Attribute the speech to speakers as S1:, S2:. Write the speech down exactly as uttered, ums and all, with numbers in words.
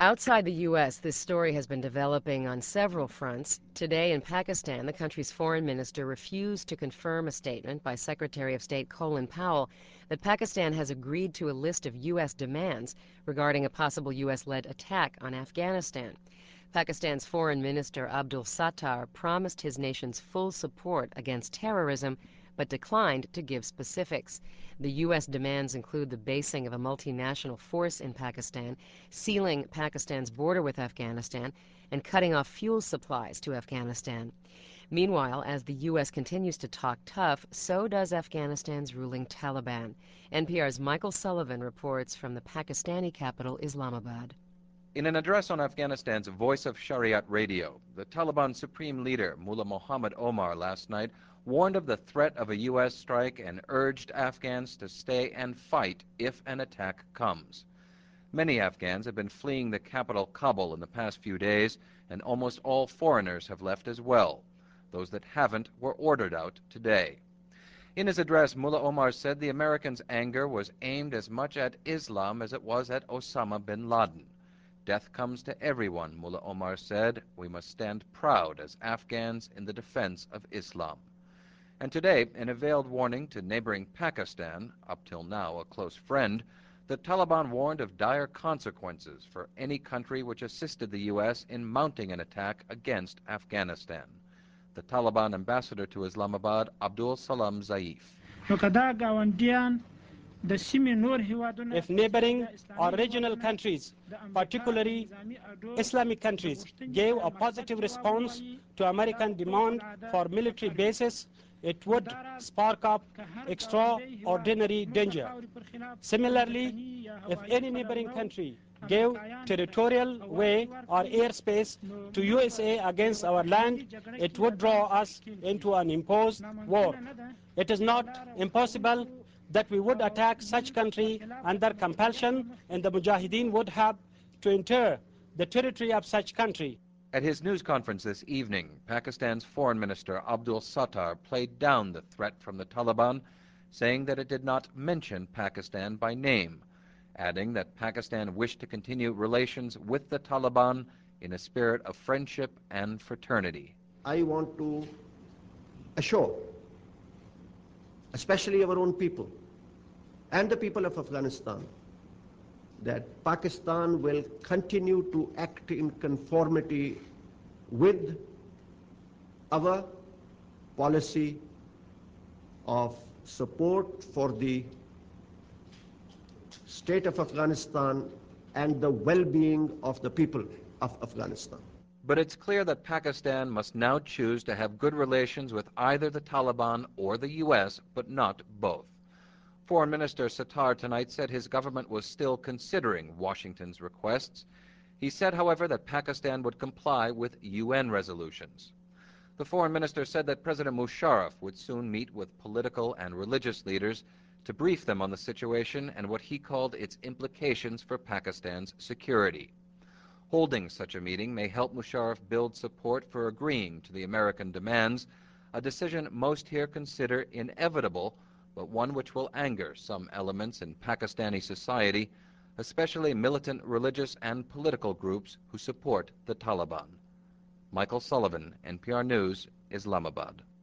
S1: Outside the U S, this story has been developing on several fronts. Today in Pakistan, the country's foreign minister refused to confirm a statement by Secretary of State Colin Powell that Pakistan has agreed to a list of U S demands regarding a possible U S-led attack on Afghanistan. Pakistan's foreign minister Abdul Sattar promised his nation's full support against terrorism, but declined to give specifics. The U S demands include the basing of a multinational force in Pakistan, sealing Pakistan's border with Afghanistan, and cutting off fuel supplies to Afghanistan. Meanwhile, as the U S continues to talk tough, so does Afghanistan's ruling Taliban. N P R's Michael Sullivan reports from the Pakistani capital, Islamabad.
S2: In an address on Afghanistan's Voice of Shariat radio, the Taliban Supreme Leader Mullah Mohammad Omar last night warned of the threat of a U S strike and urged Afghans to stay and fight if an attack comes. Many Afghans have been fleeing the capital Kabul in the past few days, and almost all foreigners have left as well. Those that haven't were ordered out today. In his address, Mullah Omar said the Americans' anger was aimed as much at Islam as it was at Osama bin Laden. Death comes to everyone, Mullah Omar said. We must stand proud as Afghans in the defense of Islam. And today, in a veiled warning to neighboring Pakistan, up till now a close friend, the Taliban warned of dire consequences for any country which assisted the U S in mounting an attack against Afghanistan. The Taliban ambassador to Islamabad, Abdul Salam Zaif.
S3: If neighboring or regional countries, particularly Islamic countries, gave a positive response to American demand for military bases, it would spark up extraordinary danger. Similarly, if any neighboring country gave territorial way or airspace to U S A against our land, it would draw us into an imposed war. It is not impossible that we would attack such country under compulsion, and the Mujahideen would have to enter the territory of such country.
S2: At his news conference this evening, Pakistan's Foreign Minister Abdul Sattar played down the threat from the Taliban, saying that it did not mention Pakistan by name, adding that Pakistan wished to continue relations with the Taliban in a spirit of friendship and fraternity.
S4: I want to assure, especially our own people and the people of Afghanistan, that Pakistan will continue to act in conformity with our policy of support for the state of Afghanistan and the well-being of the people of Afghanistan.
S2: But it's clear that Pakistan must now choose to have good relations with either the Taliban or the U S, but not both. Foreign Minister Sattar tonight said his government was still considering Washington's requests. He said, however, that Pakistan would comply with U N resolutions. The foreign minister said that President Musharraf would soon meet with political and religious leaders to brief them on the situation and what he called its implications for Pakistan's security. Holding such a meeting may help Musharraf build support for agreeing to the American demands, a decision most here consider inevitable, but one which will anger some elements in Pakistani society, especially militant religious and political groups who support the Taliban. Michael Sullivan, N P R News, Islamabad.